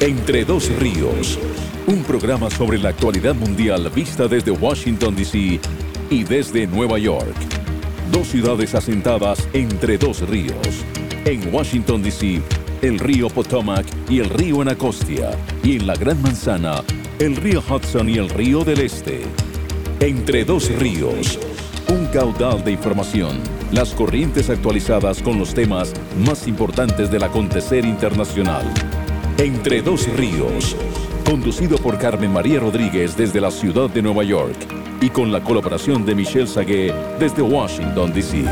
Entre dos ríos, un programa sobre la actualidad mundial vista desde Washington, D.C. y desde Nueva York. Dos ciudades asentadas entre dos ríos. En Washington, D.C., el río Potomac y el río Anacostia. Y en la Gran Manzana, el río Hudson y el río del Este. Entre dos ríos, un caudal de información. Las corrientes actualizadas con los temas más importantes del acontecer internacional. Entre dos ríos, conducido por Carmen María Rodríguez desde la ciudad de Nueva York y con la colaboración de Michelle Sagué desde Washington, D.C.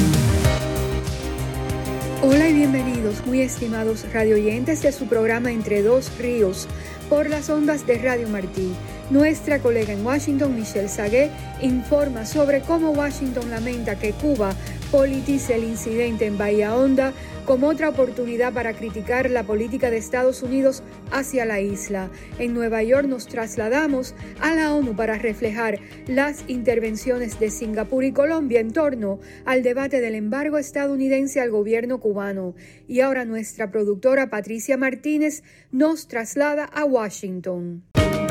Hola y bienvenidos, muy estimados radioyentes de su programa Entre dos ríos por las ondas de Radio Martí. Nuestra colega en Washington, Michelle Sagué, informa sobre cómo Washington lamenta que Cuba politice el incidente en Bahía Honda como otra oportunidad para criticar la política de Estados Unidos hacia la isla. En Nueva York nos trasladamos a la ONU para reflejar las intervenciones de Singapur y Colombia en torno al debate del embargo estadounidense al gobierno cubano. Y ahora nuestra productora Patricia Martínez nos traslada a Washington.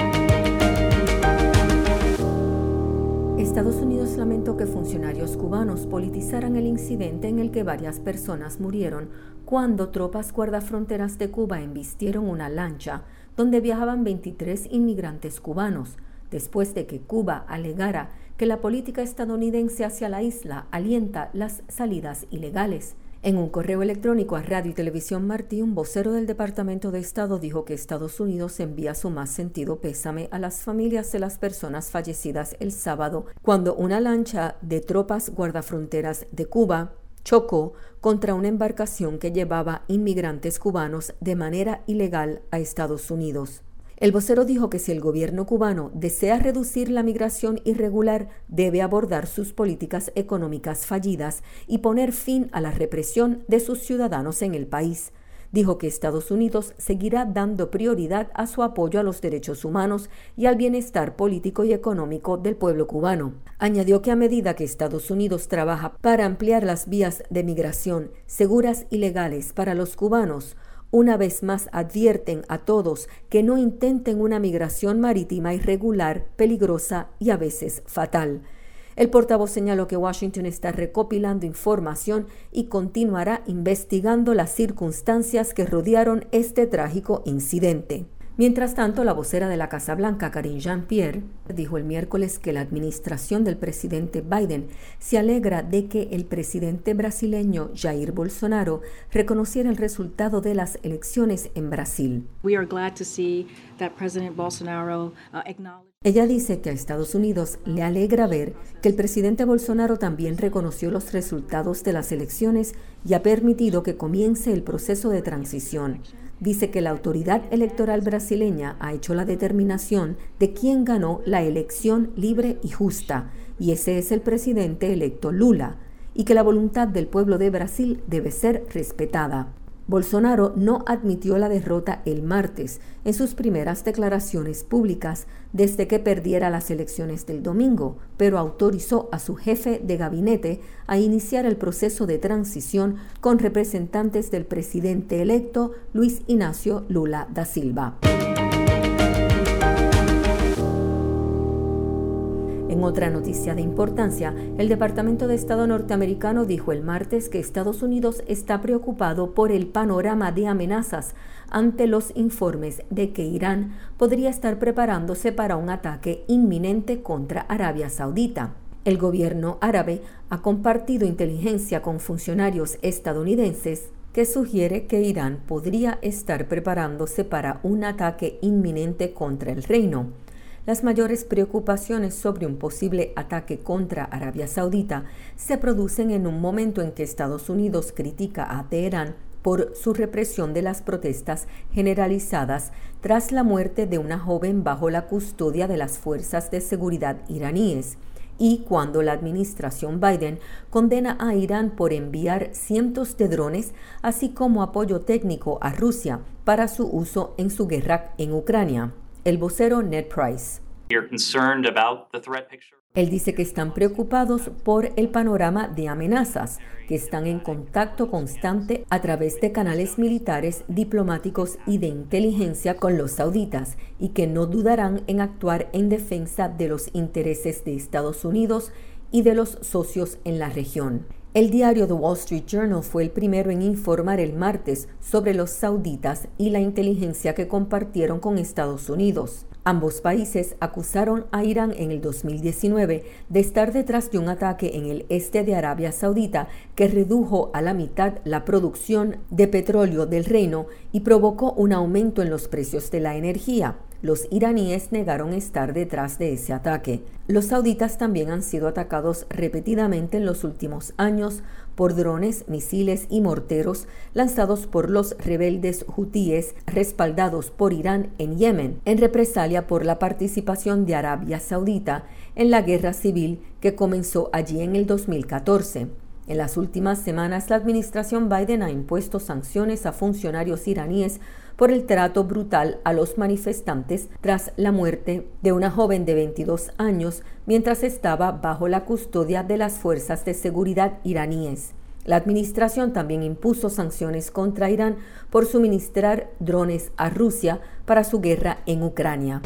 Estados Unidos lamentó que funcionarios cubanos politizaran el incidente en el que varias personas murieron cuando tropas guardafronteras de Cuba embistieron una lancha donde viajaban 23 inmigrantes cubanos, después de que Cuba alegara que la política estadounidense hacia la isla alienta las salidas ilegales. En un correo electrónico a Radio y Televisión Martí, un vocero del Departamento de Estado dijo que Estados Unidos envía su más sentido pésame a las familias de las personas fallecidas el sábado cuando una lancha de tropas guardafronteras de Cuba chocó contra una embarcación que llevaba inmigrantes cubanos de manera ilegal a Estados Unidos. El vocero dijo que si el gobierno cubano desea reducir la migración irregular, debe abordar sus políticas económicas fallidas y poner fin a la represión de sus ciudadanos en el país. Dijo que Estados Unidos seguirá dando prioridad a su apoyo a los derechos humanos y al bienestar político y económico del pueblo cubano. Añadió que a medida que Estados Unidos trabaja para ampliar las vías de migración seguras y legales para los cubanos, una vez más advierten a todos que no intenten una migración marítima irregular, peligrosa y a veces fatal. El portavoz señaló que Washington está recopilando información y continuará investigando las circunstancias que rodearon este trágico incidente. Mientras tanto, la vocera de la Casa Blanca, Karine Jean-Pierre, dijo el miércoles que la administración del presidente Biden se alegra de que el presidente brasileño Jair Bolsonaro reconociera el resultado de las elecciones en Brasil. Ella dice que a Estados Unidos le alegra ver que el presidente Bolsonaro también reconoció los resultados de las elecciones y ha permitido que comience el proceso de transición. Dice que la autoridad electoral brasileña ha hecho la determinación de quién ganó la elección libre y justa, y ese es el presidente electo Lula, y que la voluntad del pueblo de Brasil debe ser respetada. Bolsonaro no admitió la derrota el martes en sus primeras declaraciones públicas desde que perdiera las elecciones del domingo, pero autorizó a su jefe de gabinete a iniciar el proceso de transición con representantes del presidente electo Luis Inácio Lula da Silva. En otra noticia de importancia, el Departamento de Estado norteamericano dijo el martes que Estados Unidos está preocupado por el panorama de amenazas ante los informes de que Irán podría estar preparándose para un ataque inminente contra Arabia Saudita. El gobierno árabe ha compartido inteligencia con funcionarios estadounidenses que sugiere que Irán podría estar preparándose para un ataque inminente contra el reino. Las mayores preocupaciones sobre un posible ataque contra Arabia Saudita se producen en un momento en que Estados Unidos critica a Teherán por su represión de las protestas generalizadas tras la muerte de una joven bajo la custodia de las fuerzas de seguridad iraníes, y cuando la administración Biden condena a Irán por enviar cientos de drones, así como apoyo técnico a Rusia para su uso en su guerra en Ucrania. El vocero Ned Price. Él dice que están preocupados por el panorama de amenazas, que están en contacto constante a través de canales militares, diplomáticos y de inteligencia con los sauditas y que no dudarán en actuar en defensa de los intereses de Estados Unidos y de los socios en la región. El diario The Wall Street Journal fue el primero en informar el martes sobre los sauditas y la inteligencia que compartieron con Estados Unidos. Ambos países acusaron a Irán en el 2019 de estar detrás de un ataque en el este de Arabia Saudita que redujo a la mitad la producción de petróleo del reino y provocó un aumento en los precios de la energía. Los iraníes negaron estar detrás de ese ataque. Los sauditas también han sido atacados repetidamente en los últimos años por drones, misiles y morteros lanzados por los rebeldes hutíes respaldados por Irán en Yemen, en represalia por la participación de Arabia Saudita en la guerra civil que comenzó allí en el 2014. En las últimas semanas, la administración Biden ha impuesto sanciones a funcionarios iraníes por el trato brutal a los manifestantes tras la muerte de una joven de 22 años mientras estaba bajo la custodia de las fuerzas de seguridad iraníes. La administración también impuso sanciones contra Irán por suministrar drones a Rusia para su guerra en Ucrania.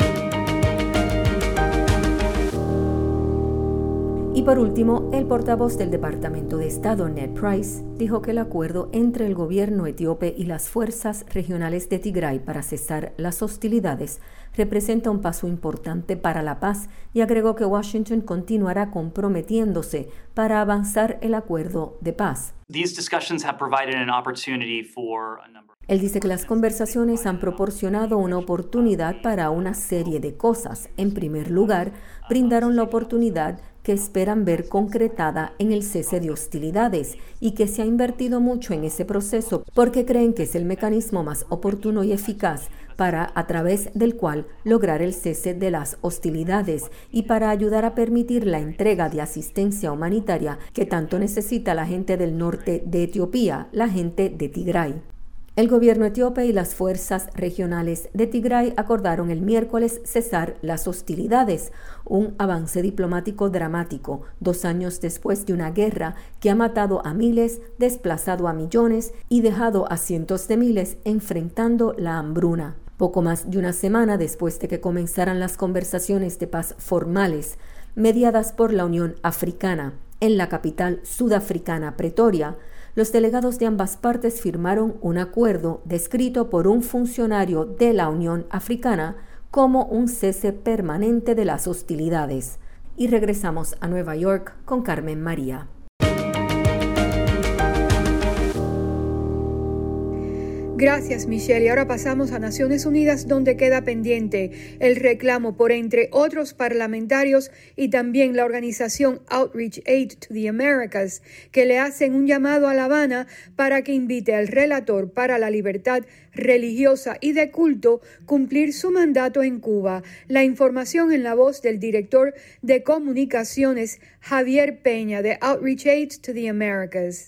Y por último, el portavoz del Departamento de Estado, Ned Price, dijo que el acuerdo entre el gobierno etíope y las fuerzas regionales de Tigray para cesar las hostilidades representa un paso importante para la paz y agregó que Washington continuará comprometiéndose para avanzar el acuerdo de paz. Él dice que las conversaciones han proporcionado una oportunidad para una serie de cosas. En primer lugar, brindaron la oportunidad que esperan ver concretada en el cese de hostilidades y que se ha invertido mucho en ese proceso porque creen que es el mecanismo más oportuno y eficaz para, a través del cual, lograr el cese de las hostilidades y para ayudar a permitir la entrega de asistencia humanitaria que tanto necesita la gente del norte de Etiopía, la gente de Tigray. El gobierno etíope y las fuerzas regionales de Tigray acordaron el miércoles cesar las hostilidades, un avance diplomático dramático, 2 años después de una guerra que ha matado a miles, desplazado a millones y dejado a cientos de miles enfrentando la hambruna. Poco más de una semana después de que comenzaran las conversaciones de paz formales, mediadas por la Unión Africana, en la capital sudafricana, Pretoria, los delegados de ambas partes firmaron un acuerdo descrito por un funcionario de la Unión Africana como un cese permanente de las hostilidades. Y regresamos a Nueva York con Carmen María. Gracias, Michelle. Y ahora pasamos a Naciones Unidas, donde queda pendiente el reclamo por, entre otros parlamentarios y también la organización Outreach Aid to the Americas, que le hacen un llamado a La Habana para que invite al relator para la libertad religiosa y de culto cumplir su mandato en Cuba. La información en la voz del director de comunicaciones, Javier Peña, de Outreach Aid to the Americas.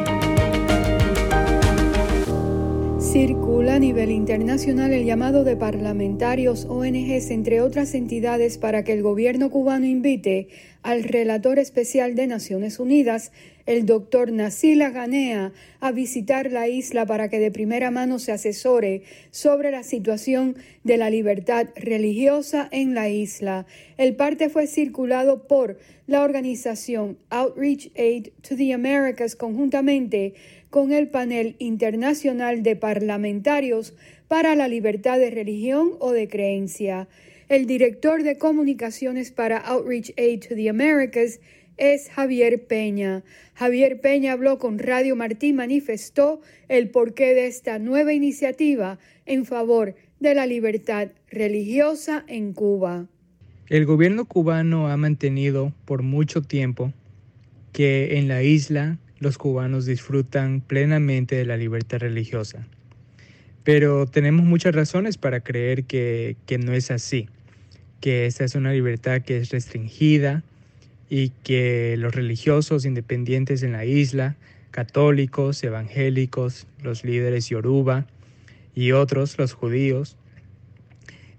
Circula a nivel internacional el llamado de parlamentarios, ONGs, entre otras entidades, para que el gobierno cubano invite al relator especial de Naciones Unidas, el doctor Nassila Ghanea, a visitar la isla para que de primera mano se asesore sobre la situación de la libertad religiosa en la isla. El parte fue circulado por la organización Outreach Aid to the Americas conjuntamente con el panel internacional de parlamentarios para la libertad de religión o de creencia. El director de comunicaciones para Outreach Aid to the Americas es Javier Peña. Javier Peña habló con Radio Martí y manifestó el porqué de esta nueva iniciativa en favor de la libertad religiosa en Cuba. El gobierno cubano ha mantenido por mucho tiempo que en la isla los cubanos disfrutan plenamente de la libertad religiosa. Pero tenemos muchas razones para creer que no es así, que esta es una libertad que es restringida y que los religiosos independientes en la isla, católicos, evangélicos, los líderes yoruba y otros, los judíos,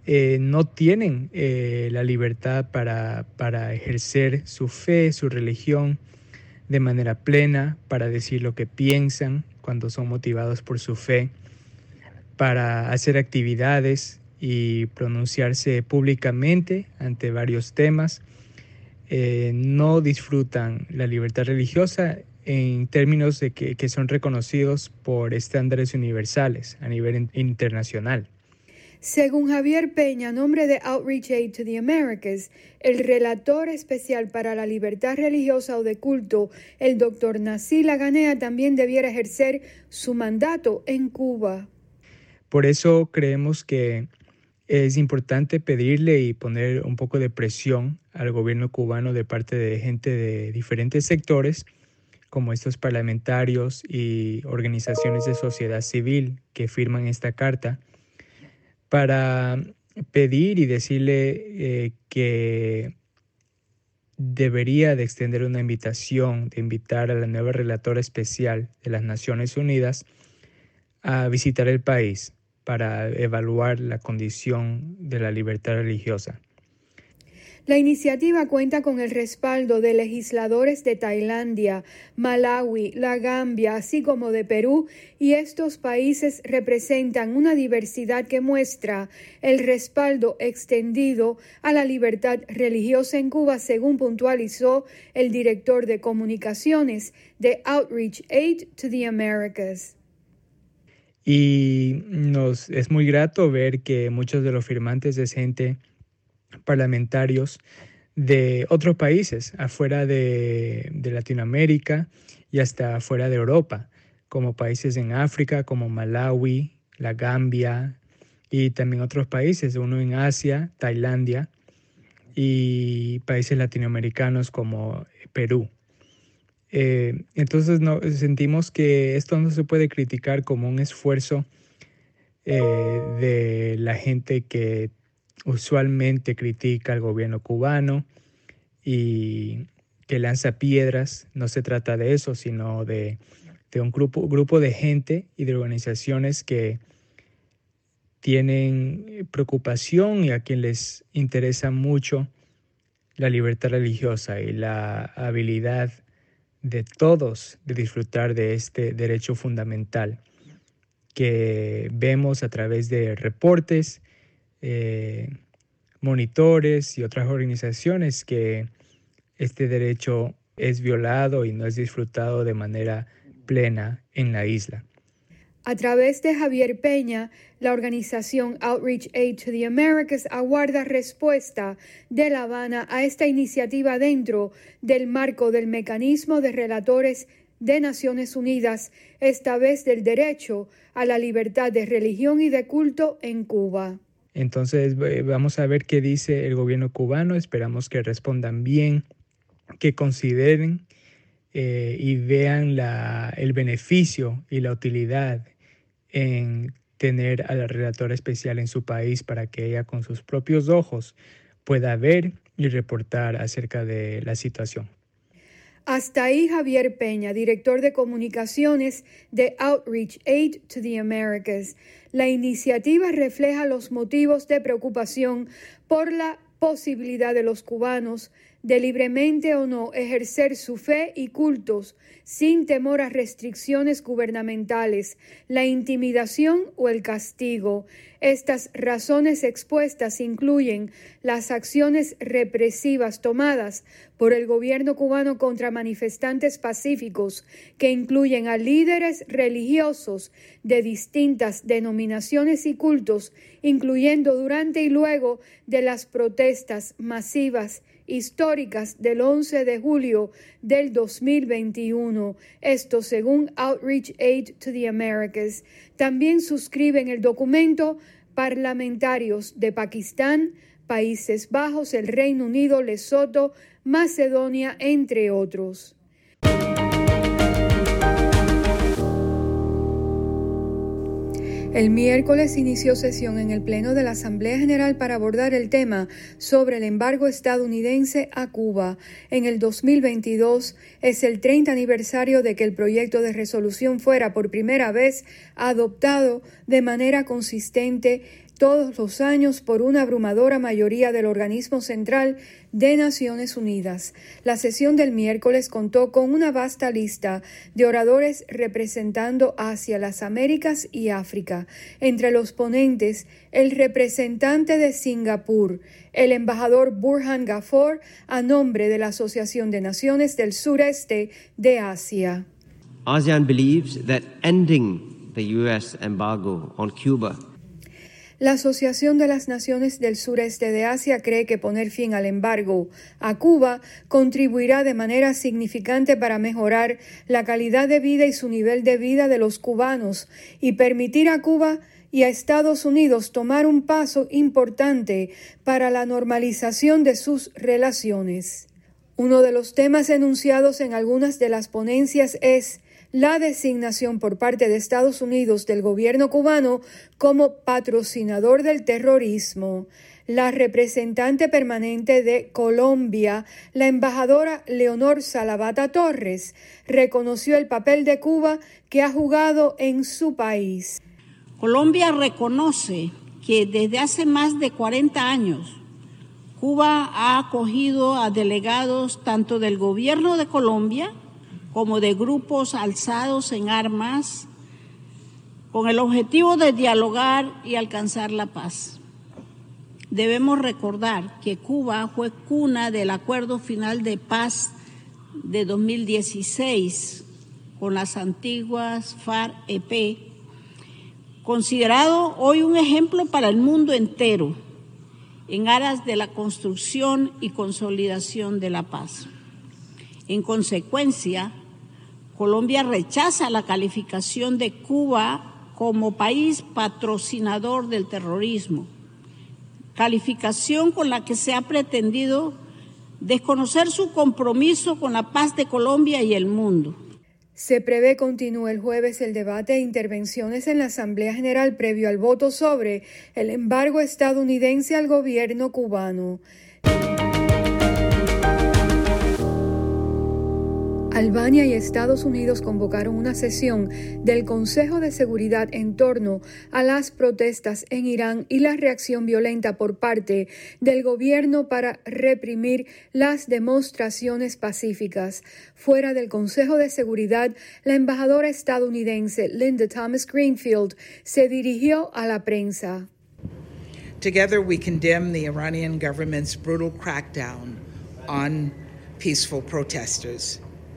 no tienen la libertad para ejercer su fe, su religión de manera plena, para decir lo que piensan cuando son motivados por su fe, para hacer actividades y pronunciarse públicamente ante varios temas. No disfrutan la libertad religiosa en términos de que son reconocidos por estándares universales a nivel internacional. Según Javier Peña, nombre de Outreach Aid to the Americas, el relator especial para la libertad religiosa o de culto, el Dr. Nasila Ganea, también debiera ejercer su mandato en Cuba. Por eso creemos que es importante pedirle y poner un poco de presión al gobierno cubano de parte de gente de diferentes sectores, como estos parlamentarios y organizaciones de sociedad civil que firman esta carta, para pedir y decirle que debería de extender una invitación, de invitar a la nueva relatora especial de las Naciones Unidas a visitar el país para evaluar la condición de la libertad religiosa. La iniciativa cuenta con el respaldo de legisladores de Tailandia, Malawi, la Gambia, así como de Perú, y estos países representan una diversidad que muestra el respaldo extendido a la libertad religiosa en Cuba, según puntualizó el director de comunicaciones de Outreach Aid to the Americas. Y nos es muy grato ver que muchos de los firmantes es gente parlamentarios de otros países afuera de Latinoamérica y hasta afuera de Europa, como países en África como Malawi, la Gambia y también otros países, uno en Asia, Tailandia y países latinoamericanos como Perú. Entonces sentimos que esto no se puede criticar como un esfuerzo de la gente que usualmente critica al gobierno cubano y que lanza piedras. No se trata de eso, sino de un grupo de gente y de organizaciones que tienen preocupación y a quien les interesa mucho la libertad religiosa y la habilidad de todos de disfrutar de este derecho fundamental que vemos a través de reportes, monitores y otras organizaciones, que este derecho es violado y no es disfrutado de manera plena en la isla. A través de Javier Peña, la organización Outreach Aid to the Americas aguarda respuesta de La Habana a esta iniciativa dentro del marco del mecanismo de relatores de Naciones Unidas, esta vez del derecho a la libertad de religión y de culto en Cuba. Entonces vamos a ver qué dice el gobierno cubano. Esperamos que respondan bien, que consideren y vean el beneficio y la utilidad en tener a la relatora especial en su país para que ella con sus propios ojos pueda ver y reportar acerca de la situación. Hasta ahí Javier Peña, director de comunicaciones de Outreach Aid to the Americas. La iniciativa refleja los motivos de preocupación por la posibilidad de los cubanos de libremente o no ejercer su fe y cultos sin temor a restricciones gubernamentales, la intimidación o el castigo. Estas razones expuestas incluyen las acciones represivas tomadas por el gobierno cubano contra manifestantes pacíficos, que incluyen a líderes religiosos de distintas denominaciones y cultos, incluyendo durante y luego de las protestas masivas históricas del 11 de julio del 2021. Esto según Outreach Aid to the Americas. También suscriben el documento parlamentarios de Pakistán, Países Bajos, el Reino Unido, Lesoto, Macedonia, entre otros. El miércoles inició sesión en el Pleno de la Asamblea General para abordar el tema sobre el embargo estadounidense a Cuba. En el 2022 es el 30 aniversario de que el proyecto de resolución fuera por primera vez adoptado de manera consistente todos los años por una abrumadora mayoría del Organismo Central de Naciones Unidas. La sesión del miércoles contó con una vasta lista de oradores representando Asia, las Américas y África. Entre los ponentes, el representante de Singapur, el embajador Burhan Ghaffar, a nombre de la Asociación de Naciones del Sureste de Asia. ASEAN believes that ending the U.S. embargo on Cuba. La Asociación de las Naciones del Sureste de Asia cree que poner fin al embargo a Cuba contribuirá de manera significante para mejorar la calidad de vida y su nivel de vida de los cubanos y permitir a Cuba y a Estados Unidos tomar un paso importante para la normalización de sus relaciones. Uno de los temas enunciados en algunas de las ponencias es la designación por parte de Estados Unidos del gobierno cubano como patrocinador del terrorismo. La representante permanente de Colombia, la embajadora Leonor Salavata Torres, reconoció el papel de Cuba que ha jugado en su país. Colombia reconoce que desde hace más de 40 años Cuba ha acogido a delegados tanto del gobierno de Colombia como de grupos alzados en armas con el objetivo de dialogar y alcanzar la paz. Debemos recordar que Cuba fue cuna del Acuerdo Final de Paz de 2016 con las antiguas FARC-EP, considerado hoy un ejemplo para el mundo entero en aras de la construcción y consolidación de la paz. En consecuencia, Colombia rechaza la calificación de Cuba como país patrocinador del terrorismo, calificación con la que se ha pretendido desconocer su compromiso con la paz de Colombia y el mundo. Se prevé continúe el jueves el debate e intervenciones en la Asamblea General previo al voto sobre el embargo estadounidense al gobierno cubano. Albania y Estados Unidos convocaron una sesión del Consejo de Seguridad en torno a las protestas en Irán y la reacción violenta por parte del gobierno para reprimir las demostraciones pacíficas. Fuera del Consejo de Seguridad, la embajadora estadounidense Linda Thomas Greenfield se dirigió a la prensa. Together we condemn the Iranian government's brutal crackdown on peaceful protesters.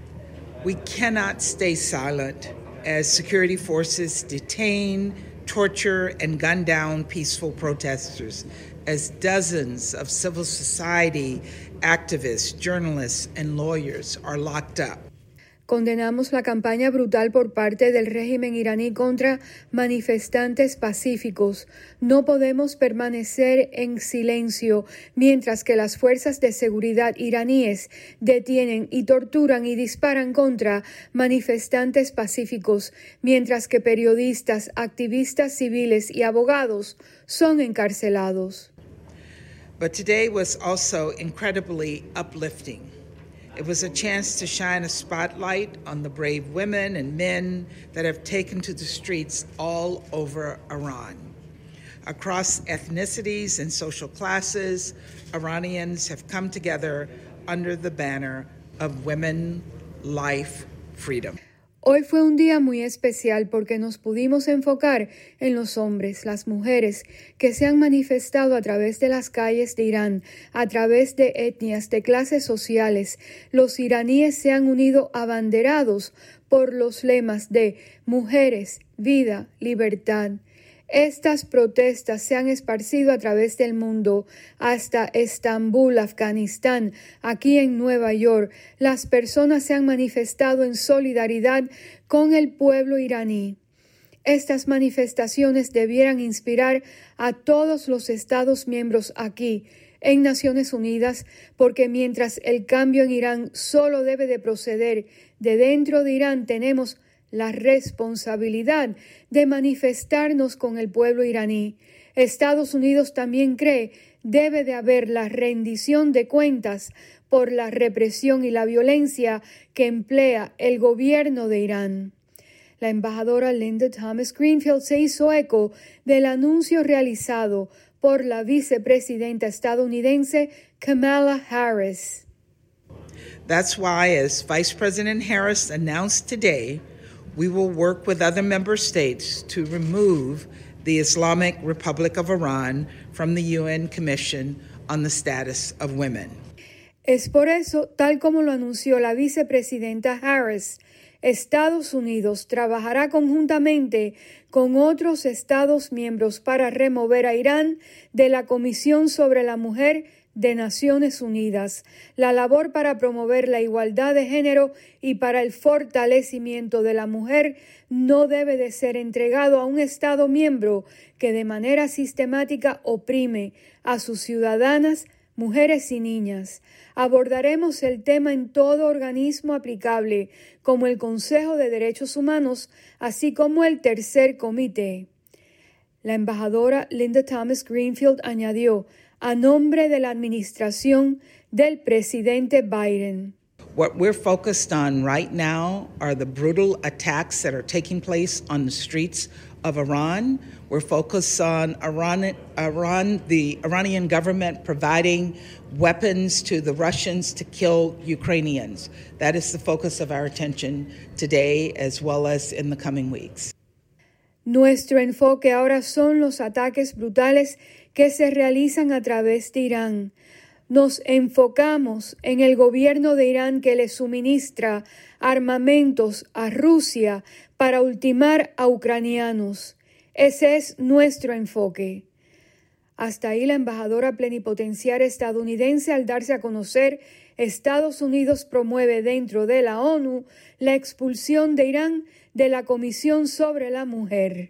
We cannot stay silent as security forces detain, torture, and gun down peaceful protesters, as dozens of civil society activists, journalists, and lawyers are locked up. Condenamos la campaña brutal por parte del régimen iraní contra manifestantes pacíficos. No podemos permanecer en silencio mientras que las fuerzas de seguridad iraníes detienen y torturan y disparan contra manifestantes pacíficos, mientras que periodistas, activistas civiles y abogados son encarcelados. But today was also incredibly uplifting. It was a chance to shine a spotlight on the brave women and men that have taken to the streets all over Iran. Across ethnicities and social classes, Iranians have come together under the banner of Women, Life, Freedom. Hoy fue un día muy especial porque nos pudimos enfocar en los hombres, las mujeres que se han manifestado a través de las calles de Irán, a través de etnias, de clases sociales. Los iraníes se han unido abanderados por los lemas de mujeres, vida, libertad. Estas protestas se han esparcido a través del mundo hasta Estambul, Afganistán. Aquí en Nueva York, las personas se han manifestado en solidaridad con el pueblo iraní. Estas manifestaciones debieran inspirar a todos los Estados miembros aquí en Naciones Unidas, porque mientras el cambio en Irán solo debe de proceder de dentro de Irán, tenemos la responsabilidad de manifestarnos con el pueblo iraní. Estados Unidos también cree debe de haber la rendición de cuentas por la represión y la violencia que emplea el gobierno de Irán. La embajadora Linda Thomas Greenfield se hizo eco del anuncio realizado por la vicepresidenta estadounidense Kamala Harris. That's why, as Vice President Harris announced today, we will work with other member states to remove the Islamic Republic of Iran from the UN Commission on the Status of Women. Es por eso, tal como lo anunció la vicepresidenta Harris, Estados Unidos trabajará conjuntamente con otros Estados miembros para remover a Irán de la Comisión sobre la Mujer de Naciones Unidas, la labor para promover la igualdad de género y para el fortalecimiento de la mujer no debe de ser entregado a un Estado miembro que de manera sistemática oprime a sus ciudadanas, mujeres y niñas. Abordaremos el tema en todo organismo aplicable, como el Consejo de Derechos Humanos, así como el Tercer Comité. La embajadora Linda Thomas Greenfield añadió, a nombre de la administración del presidente Biden. What we're focused on right now are the brutal attacks that are taking place on the streets of Iran. We're focused on the Iranian government providing weapons to the Russians to kill Ukrainians. That is the focus of our attention today as well as in the coming weeks. Nuestro enfoque ahora son los ataques brutales que se realizan a través de Irán. Nos enfocamos en el gobierno de Irán que le suministra armamentos a Rusia para ultimar a ucranianos. Ese es nuestro enfoque. Hasta ahí la embajadora plenipotenciaria estadounidense al darse a conocer, Estados Unidos promueve dentro de la ONU la expulsión de Irán de la Comisión sobre la Mujer.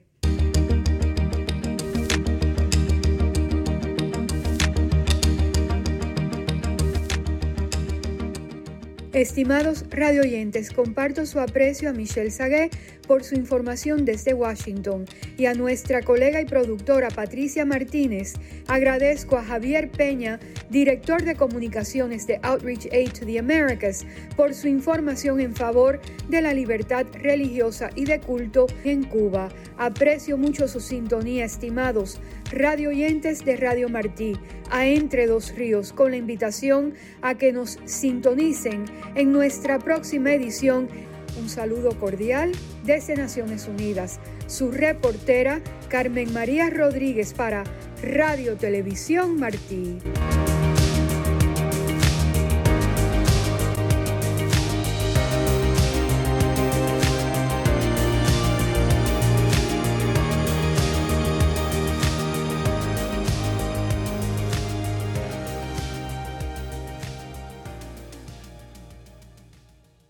Estimados radioyentes, comparto su aprecio a Michelle Sagué por su información desde Washington y a nuestra colega y productora Patricia Martínez. Agradezco a Javier Peña, director de comunicaciones de Outreach Aid to the Americas, por su información en favor de la libertad religiosa y de culto en Cuba. Aprecio mucho su sintonía, estimados radioyentes de Radio Martí, a Entre Dos Ríos, con la invitación a que nos sintonicen en nuestra próxima edición. Un saludo cordial desde Naciones Unidas. Su reportera Carmen María Rodríguez para Radio Televisión Martí.